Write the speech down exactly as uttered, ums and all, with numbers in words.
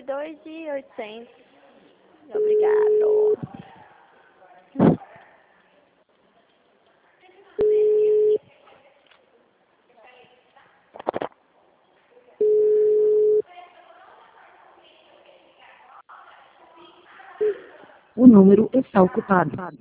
foi dois mil e oitocentos. Obrigado. O número está ocupado.